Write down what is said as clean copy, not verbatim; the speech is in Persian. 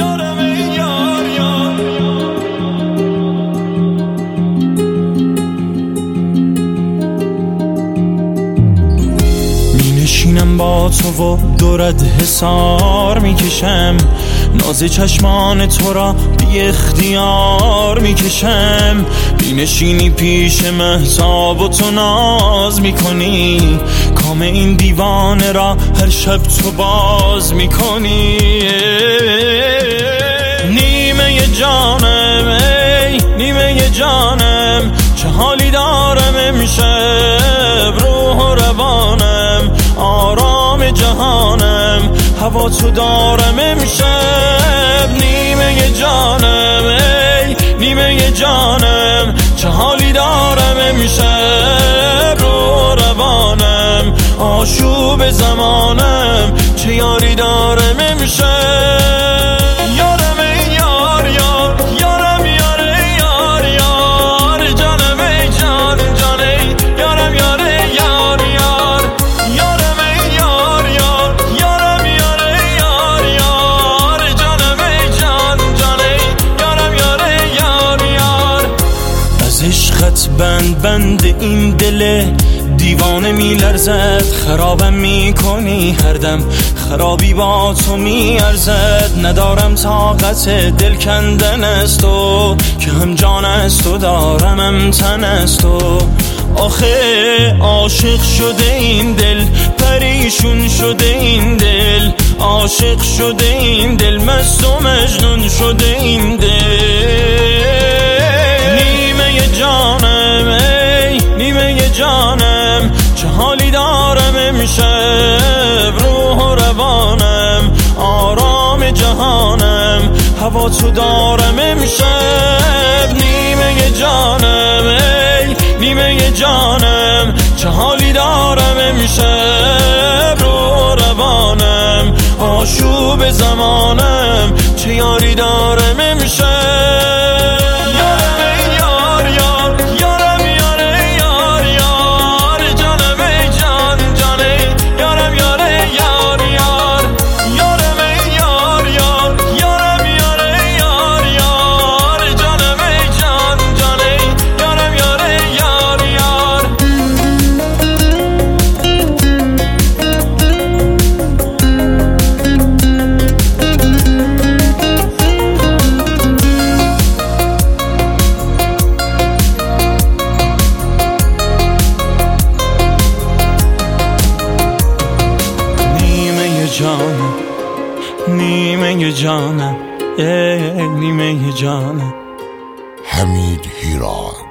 یارم ای یار یار. می نشینم با تو و دورت حسار میکشم، ناز چشمان تو را بی اختیار میکشم. می نشینی پیش مهتاب و تو ناز میکنی، کام این دیوانه را هر شب تو باز میکنی. نیمه جانم ای نیمه جانم، چه حالی دارم امشب، روح و روانم آرام جهانم، هوا تو دارم امشب. نیمه جانم ای نیمه جانم، چه حالی دارم امشب، روح و روانم آشوب زمانم، چه یاری دارم امشب. یارم ای یار یار یارم یار یار یار، جانم ای جان جان ای یارم یار یار یار. یارم ای یار یار یارم یار یار یار، جانم ای جان جان ای یارم یار یار یار. از عشقت بند این دل دیوانه می لرزد، خرابم می کنی هر دم، خرابی با تو می ارزد. ندارم طاقت دل کندن از تو، که هم جان از تو دارم هم تن از تو. آخه عاشق شده این دل، پریشون شده این دل، عاشق شده این دل، مست و مجنون شده این دل. نیمه جانم ای نیمه جانم، چه حالی دارم امشب، روح و روانم آرام جهانم، هوا تو دارم امشب. نیمه جانم ای نیمه جانم، چه حالی دارم امشب، روح و روانم آشوب زمانم، چه یاری دارم امشب. نیمه جانم ای نیمه جانم. حمید هیران.